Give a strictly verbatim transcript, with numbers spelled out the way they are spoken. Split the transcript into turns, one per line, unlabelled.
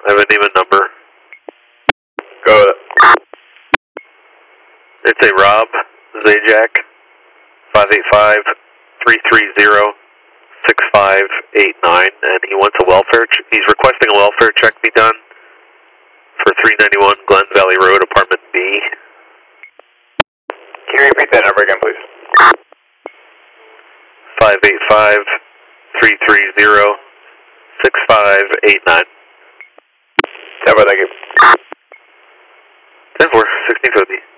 I have a name and number.
Go with it.
It's a Rob Zajac, five eight five, three three zero, six five eight nine, and he wants a welfare, ch he's requesting a welfare check be done for three ninety-one Glen Valley Road, apartment B.
Can you repeat that number again, please?
five eight five, three three zero, six five eight nine.
ten four, thank you.
ten four, sixteen fifty.